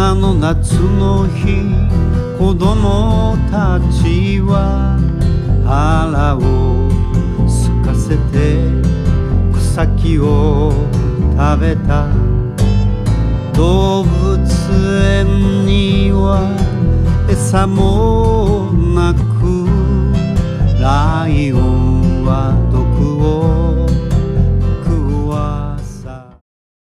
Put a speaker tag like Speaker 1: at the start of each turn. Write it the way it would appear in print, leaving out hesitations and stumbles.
Speaker 1: あの夏の日、子供たちは腹を空かせて草木を食べた。動物園には餌も